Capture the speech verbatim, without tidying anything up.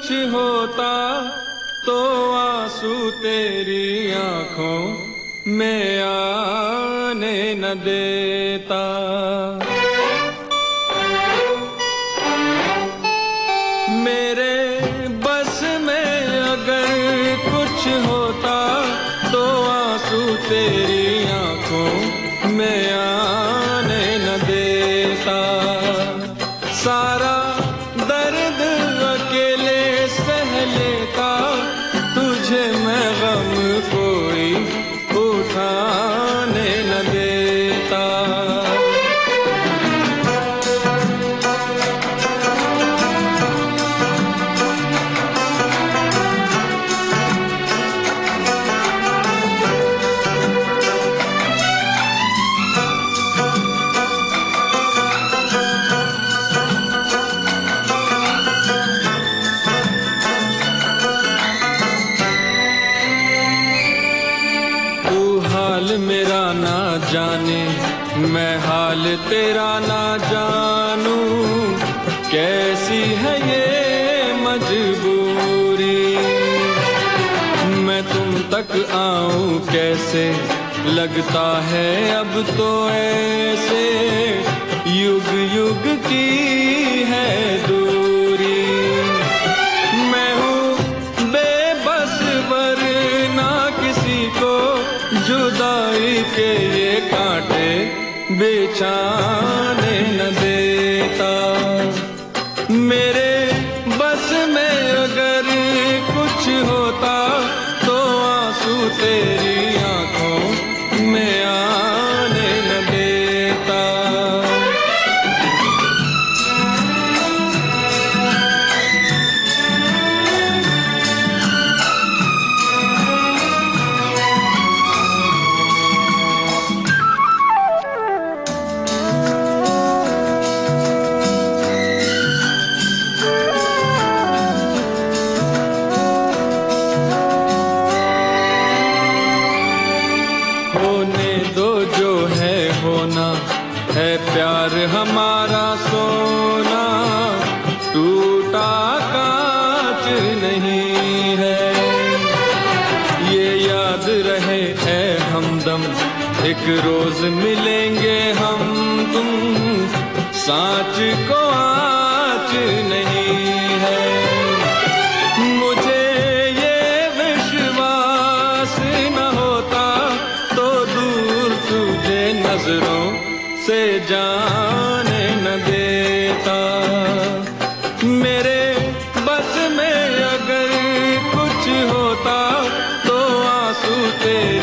कुछ होता तो आंसू तेरी आंखों में आने न देता। मेरे बस में अगर कुछ होता तो आंसू तेरी आंखों में आने न देता। सारा दर्द अकेले सह लेता, तुझे मैं गम कोई उठाने न देता। हाल मेरा ना जाने, मैं हाल तेरा ना जानूं, कैसी है ये मजबूरी। मैं तुम तक आऊं कैसे, लगता है अब तो ऐसे युग युग की है दूरी। मैं हूँ बेबस वरना किसी को जुदाई के ये कांटे बिछाने न देता। मेरे बस में अगर कुछ होता तो आंसू तेरी आंखों में आने न देता। होने दो जो है होना, है प्यार हमारा सोना, टूटा कांच नहीं है। ये याद रहे ऐ हमदम, एक रोज मिलेंगे हम तुम, सांच को आँच नहीं है। मुझे ये विश्वास न होता तो दूर तुझे नजरों से जाने न देता। मेरे बस में अगर कुछ होता तो आंसू तेरे